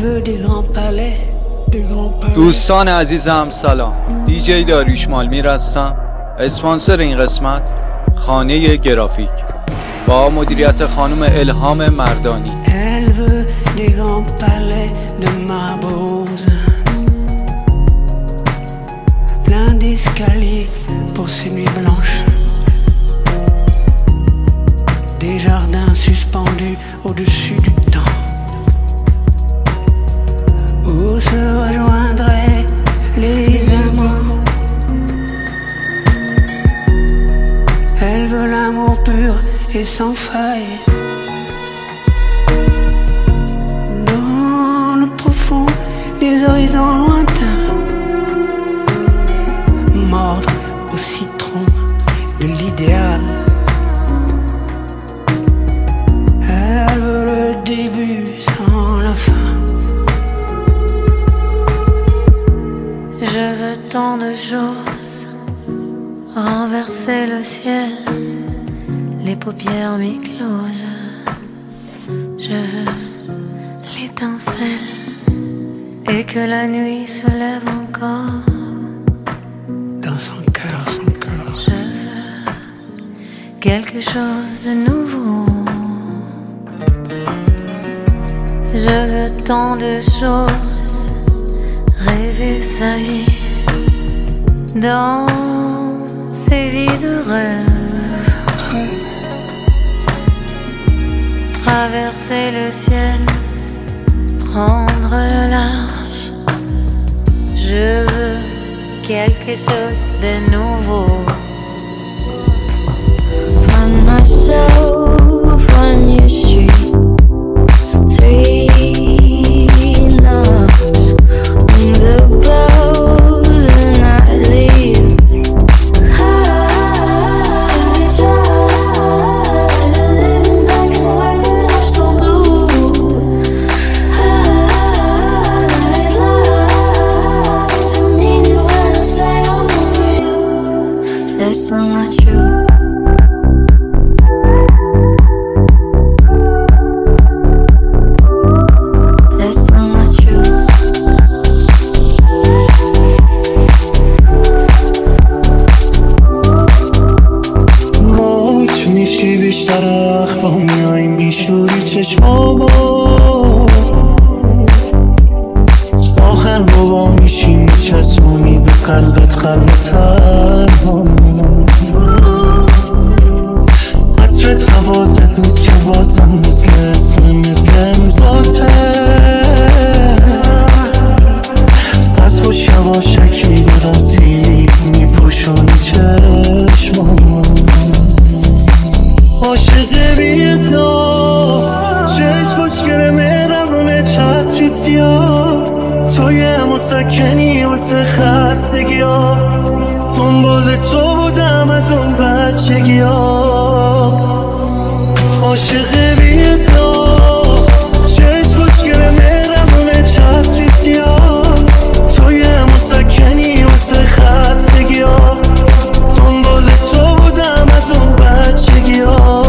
دوستان عزیزم سلام، دیجی داریوش مالمیر هستم. اسپانسر این قسمت خانه گرافیک با مدیریت خانم الهام مردانی. Des jardins suspendus au-dessus du temps, où se rejoindraient les amants. Elle veut l'amour pur et sans faille, dans le profond des horizons lointains, mordre au citron de l'idéal. Elle veut le début sans la fin. Je veux tant de choses, renverser le ciel, les paupières mi-closes. Je veux l'étincelle et que la nuit se lève encore dans son cœur. Je veux quelque chose de nouveau. Je veux tant de choses, rêver sa vie dans ces vies de rêve, traverser le ciel, prendre le large. Je veux quelque chose de nouveau. Find myself on your street. مسکنی واسه خستگی ها، دنبال تو بودم از اون بچگی ها. عاشق بی‌ادعا چشم خوشگل مهربون چتری سیاه، توی مسکنی واسه خستگی ها، دنبال تو بودم از اون بچگی ها.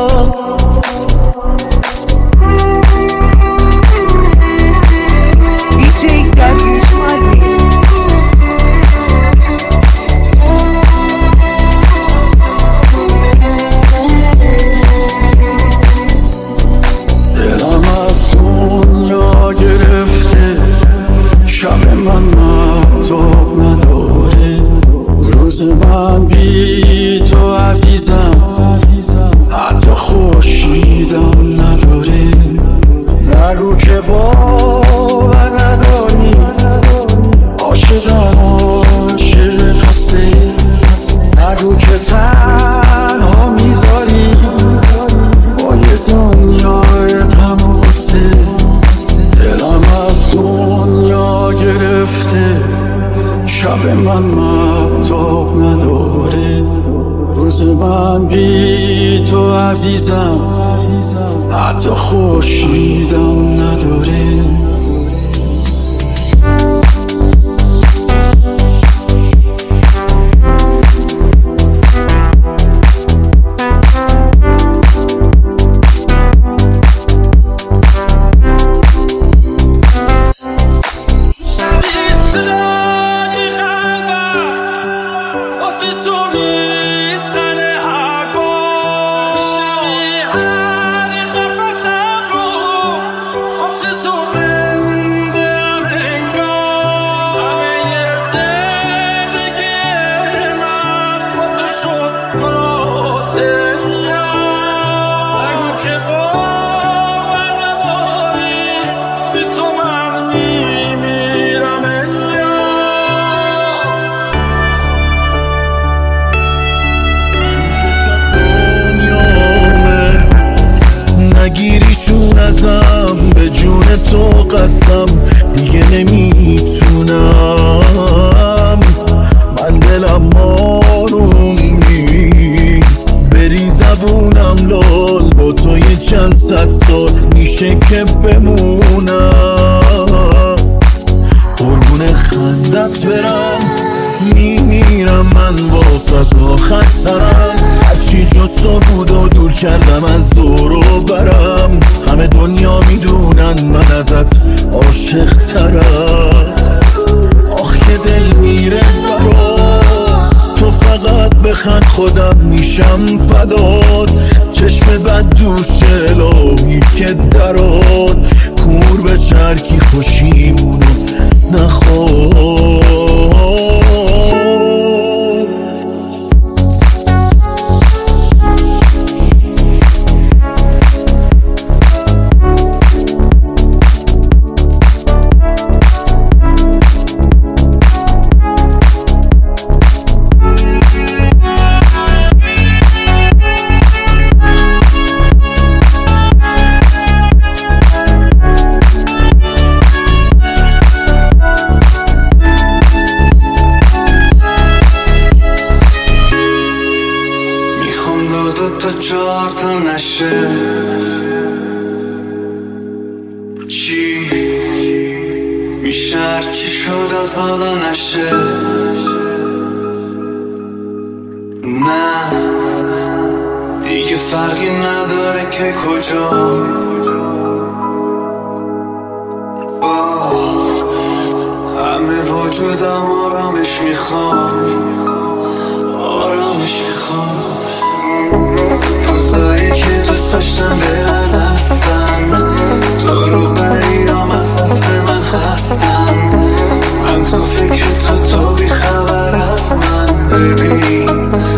من بی تو عزیزم حتی خورشیدم نداره. نگو که باور نداری، عاشقم عاشق خسته. نگو که تنها میذاری با یه دنیای غم و غصه. دلم از دنیا گرفته، شب من مهتاب نداره. روز من بی تو عزیزم حتی خورشیدم نداره. نگیریشون ازم به جون تو قسم دیگه نمیتونم من دلم آروم نیست بری زبونم لال با تو یه چند صد سال میشه که بمونم قربون خندت برم میمیرم من واسه آخر سرم هرچی جز تو بود و دور کردم از دور و برم همه دنیا میدونن من ازت عاشق ترم آخ که دل میره برات تو فقط بخند خودم میشم فدات چشم بد دوش الهی که درات کور به شرکی خوشیمونو نخواد چی میشه هرچی شد از حالا نشه نه دیگه فرقی نداره که کجا با همه وجودم آرامش میخوام آرامش میخوام روزایی که دوست داشتم برن هستن تو رو بریام از دست من خستن من تو فکر تو بی خبر از من ببین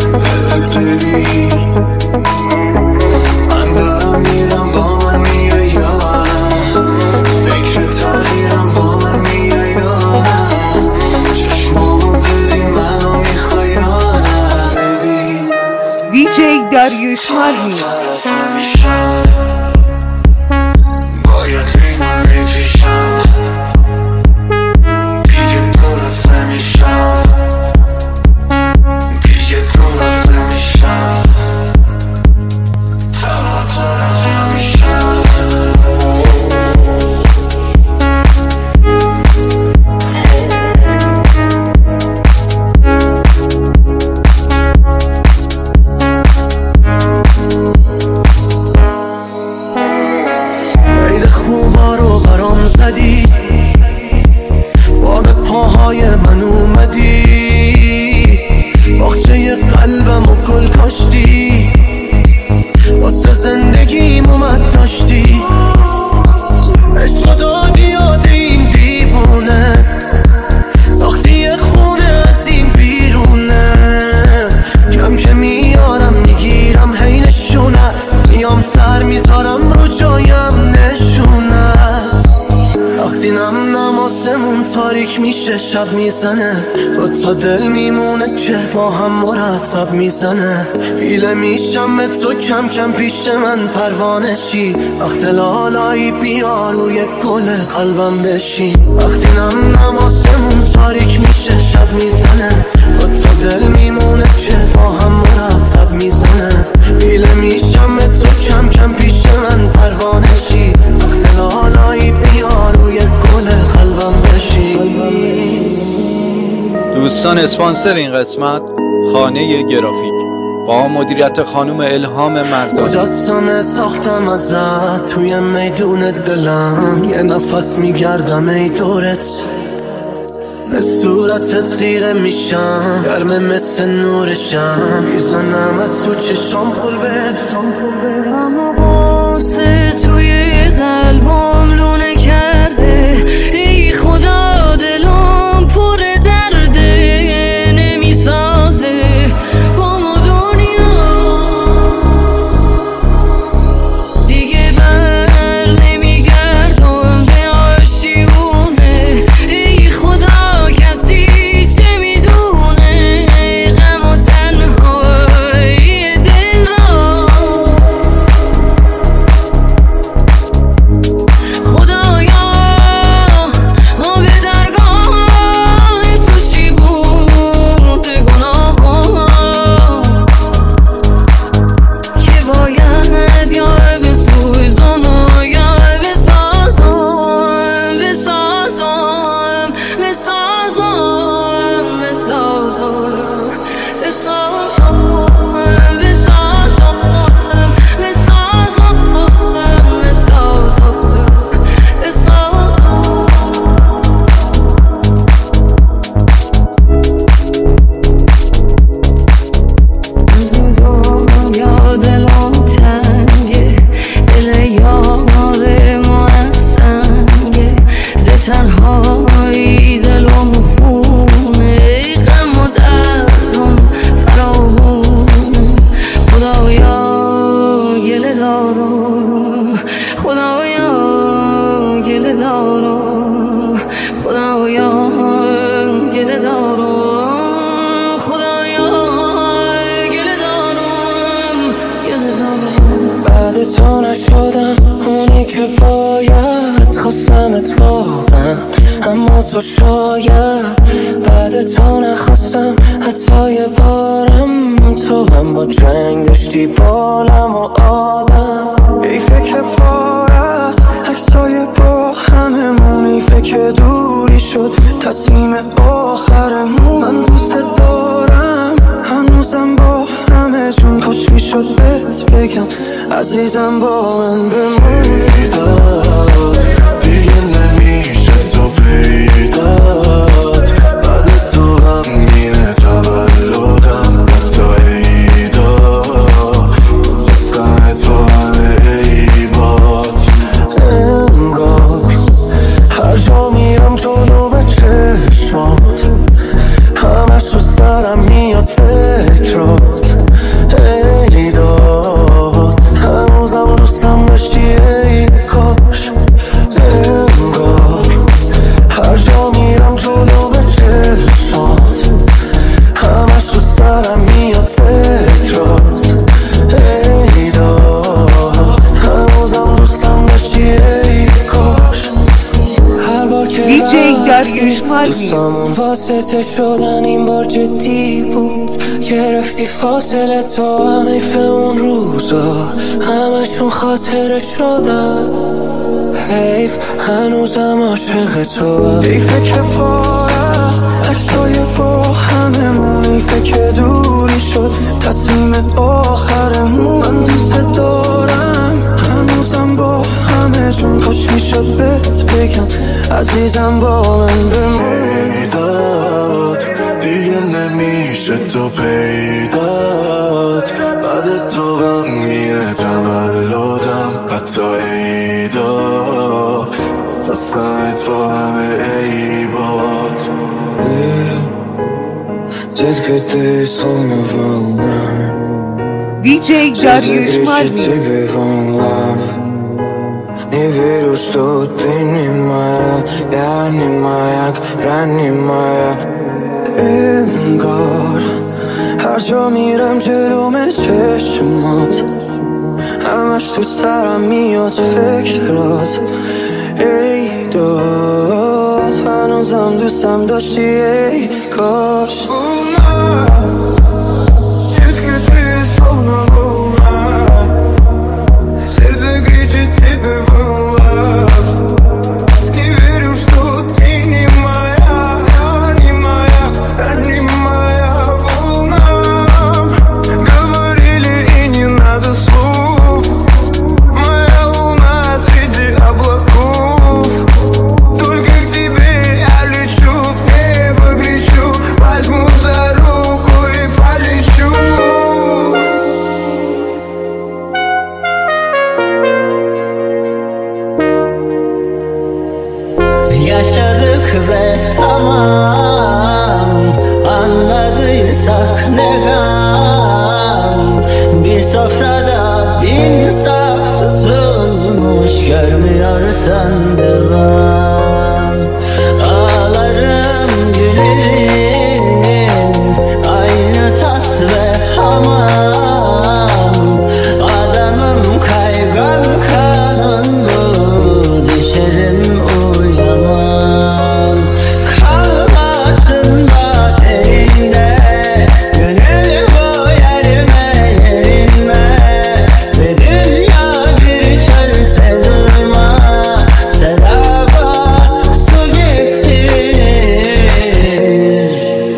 من دارم میرم با من میای یا نه فکر تغییرم با من میای یا نه چشمامو ببین منو میخوای یا نه ببین دیجی داریوش مالمی با به پاهای من اومدی باغچه قلبم و گل کاشتی واسه زندگیم اومد داشتی عشق دادی یاد این دیوونه ساختی یه خونه از این بیرونه کم که میارم میگیرم هی نشونت میام سر میذارم رو جایم نشونت وقتی نم آسمون تاریک میشه شب میزنه تا دل میمونه که با هم مرتب میزنه پیله میشم به تو کم کم پیش من پروانه شی وقت لالایی بیا روی گل قلبم بشین وقتی نم آسمون تاریک میشه شب میزنه تا دل میمونه که با هم مرتب میزنه پیله میشم به تو کم کم پیش من پروانه شی وقت لالایی بیا روی گل قلبم بشین دوستان اسپانسر این قسمت خانه گرافیک با مدیریت خانم الهام مردانی مجسمه ساختم ازت توی میدون دلم یه نفس میگردم ای دورت به صورتت غیره میشم گرمه مثل نورشم میزنم از تو چشام قلبت اما واسه توی قلبم لونه کرده ای خدا دلم پر درده نمیسازه با ما دنیا تو نشدم اونی که باید، خواستم اتفاقا اما تو شاید بعد تو نخواستم حتی یه بارم. تو هم با جنگ داشتی بالم و آدم. ای فکر پار است عکسای با هممون، ای فکر دوری شد تصمیم آخرمون. من دوست دارم هنوزم با همه جون، کاش میشد بهت بگم عزیزم با من بمونی. دیگه نمیشه تو پیدات، بعد تو غمگینه تولدم حتی عیدا، خواستم تو همه عیبات. انگار هر جا میرم جلو به چشمات، همش رو سرم میاد فکرات. ای داد هنوزم دوستم داشتی ای کاش. انگار هر جا میرم جلو به چشمات، همش رو سرم میاد فکرات. ای داد هنوزم دوستم داشتی ای کاش. هر بار که داریوش مارمی دوستامون واسطه شدن این بار جدی بود. گرفتی فاصله تو هم حیف اون روزا، همشون خاطره شدن. حیف هنوزم عاشق تو. حیفه که پار است عکسای با هممون، حیفه که دوری شد تصمیم آخرمون. من دوست دارم هنوزم با همه جون، کاش میشد بهت بگم عزیزم با من بمون. داد دیگه نمیشه تو پیدات، بعد تو غمگینه تولدم حتی عیدا، خواستم تو همه عیبات. Just que te sono volnar, DJ داریوش مارمی Не верю, что ты не моя, я не маяк, ранний моя. انگار هر جا میرم جلوم چشمات، همش تو سرم میاد فکرات. ای داد هنوزم دوستم داشتی ای کاش. Yaşadık ve tamam, anladıysak ne gam. Bir sofrada bin saf tutulmuş, görmüyorsan devam. Ağlarım gülerim, aynı tas ve hamam. Adamım kaygan kanunlu, düşerim uyanmam. Kalmasın ateşinde, gönül bu yerime yerinme. Ve dünya bir çölse durma, sedaba su getir.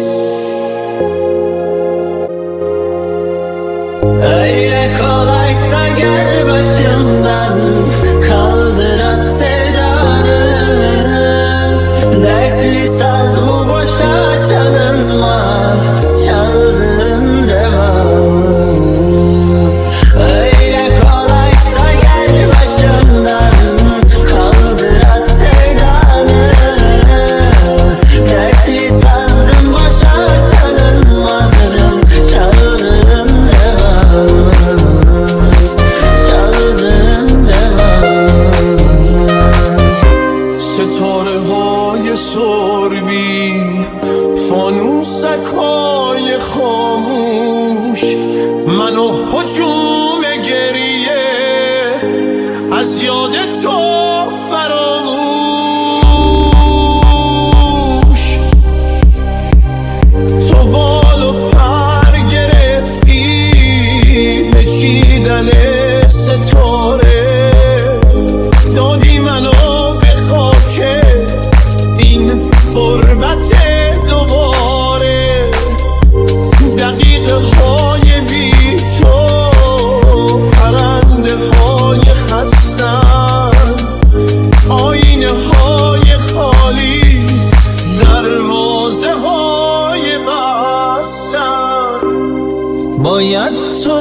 Öyle kolaysa gel başımdan, kaldır at sevdanı. Dertli saz bu boşa çalınmaz, çaldırın revamı. Öyle kolaysa gel başımdan, kaldır at sevdanı. Dertli sazdım boşa çalınmazdım, çaldırın revamı. Çaldırın revamı. ستاره های سربی، فانوسک های خاموش، منو هجوم گریه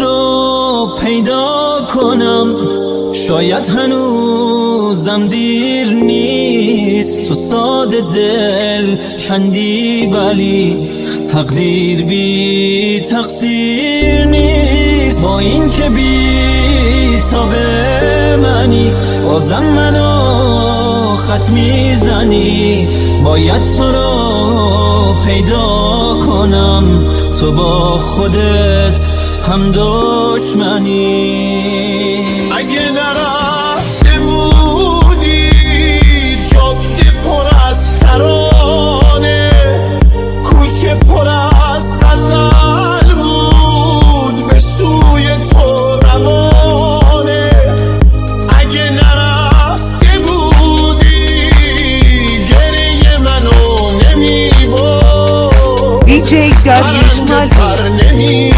رو پیدا کنم. شاید هنوزم دیر نیست، تو ساده دل کندی ولی تقدیر بی تقصیر نیست. با این که بی تاب منی بازم منو خط میزنی. باید تو رو پیدا کنم، تو با خودت هم دشمنی. اگه نرفته بودی جاده پر از ترانه، کوچه پر از غزل بود به سوی تو روانه. اگه نرفته بودی گریه منو نمیبرد، دیجی داریوش مالمی،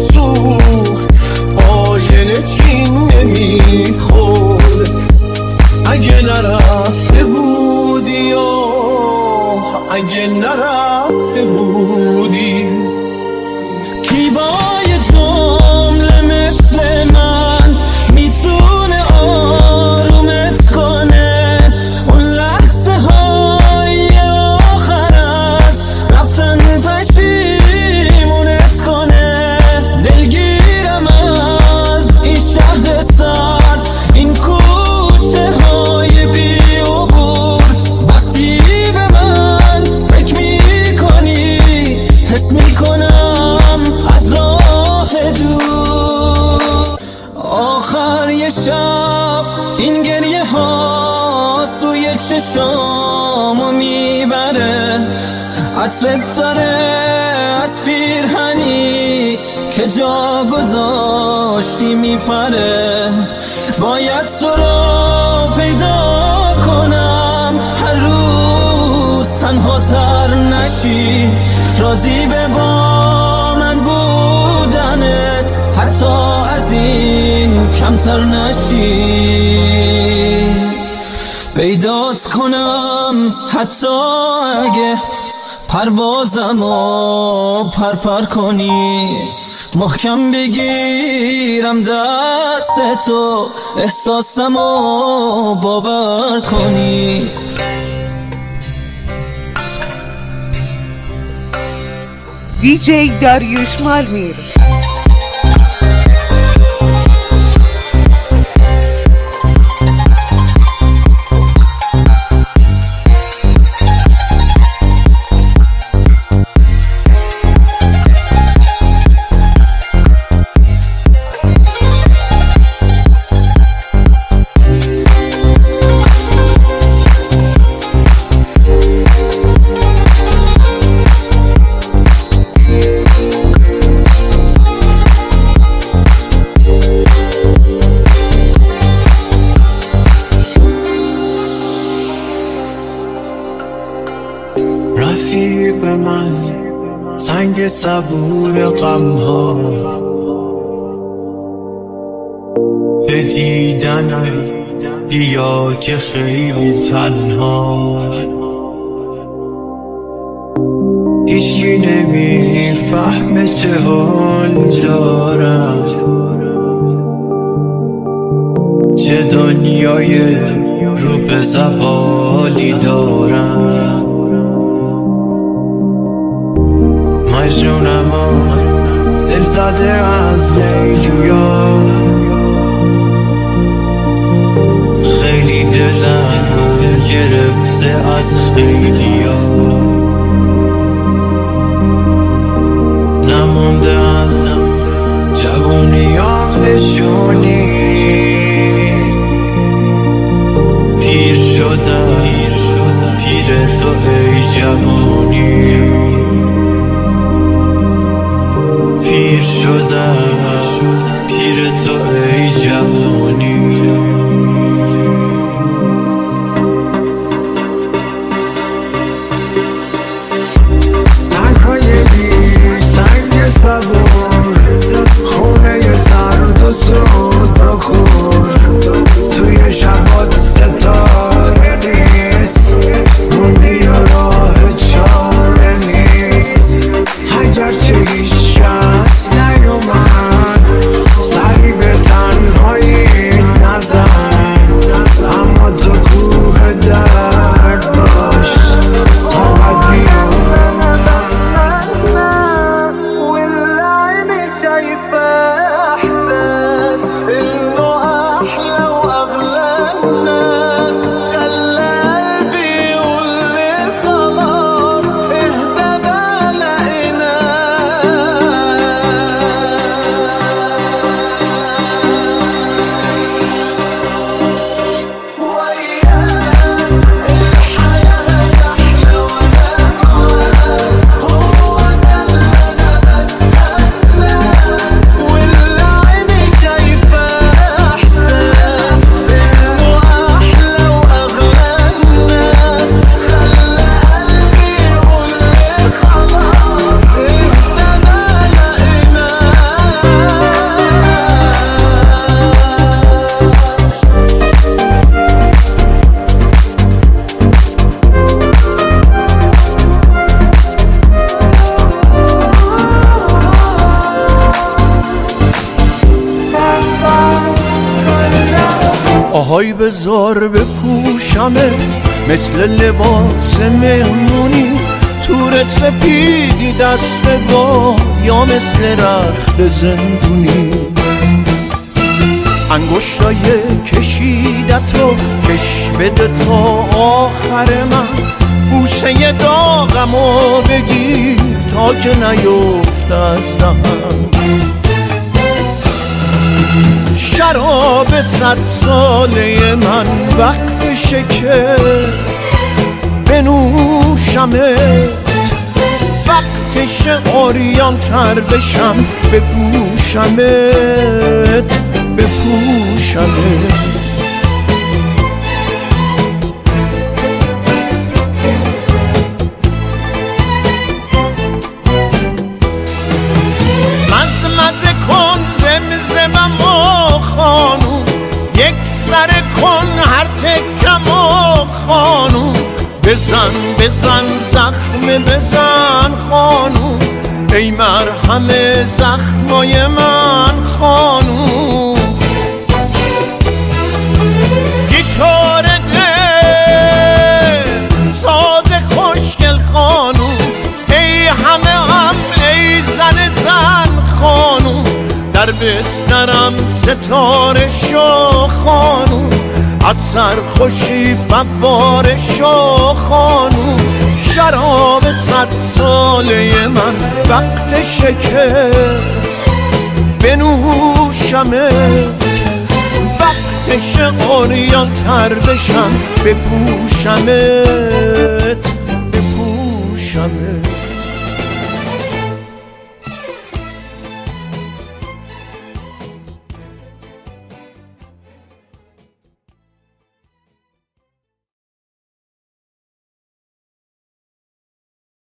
اگه نرفته بودی اگه نرفته بودی. کی با یه جمله مثل من میتونه آرومت کنه؟ اون لحظه های آخر از رفتن پشیمونت کنه. دلگیرم از این شهر سرد، این کوچه های بی عبور. وقتی به من فکر میکنی حس میکنم از راه دور. آخر یه شب این گریه ها سوی چشامو میبره. عطرت داره از پیرهنی که جا گذاشتی میپره. باید تو رو پیدا کنم، هر روز تنها تر نشی. راضی به با من بودنت، حتی از این کمتر نشی. پیدات کنم حتی اگه پروازمو پرپر کنی. محکم بگیرم دست تو، احساسمو باور کنی. دیجی داریوش مالمی. رفیق من سنگ صبور غم ها، به دیدنت بیا که خیلی تنها. هیچی نمیفهمه چه حال دارم، چه دنیای رو به زوالی دارم. مجنونم دل زده از لیلیا، خیلی دلم گرفته از خیلیا. نمونده از جوونیام نشونی، پیر شدم پیر تو ای جوانی. پیر شدم پیر تو ای جوانی. تنهای بی سنگ صبور، خونه سرد و سود بکور. توی شبات ستاره نیست، موندی و راه چاره نیست. اگرچه هیچ کس نیومد آهای بذار بپوشمت مثل لباس مهمونی، تور سپیدی دست با یا مثل رخت زندونی. انگشتای کشیدتو کش بده تا آخر من، بوسه داغمو بگیر تا که نیفت از دهن. شراب 100 ساله من وقتشه که بنوشمت، وقتشه عریان تر بشم بپوشمت بپوشمت. مزمزه کن زمزممو خانوم، یک سر کن هر تکمو خانوم، بزن بزن زخم بزن خانوم، ای مرهم زخمای من خانوم. گیتار دل ساز خوشگل خانوم، ای همه ای زن خانوم، در بسترم ستاره شو خانوم، از سرخوشی فواره شو خانوم. شراب 100 ساله من وقتشه که بنوشمت، وقتشه عریان تر بشم بپوشمت بپوشمت.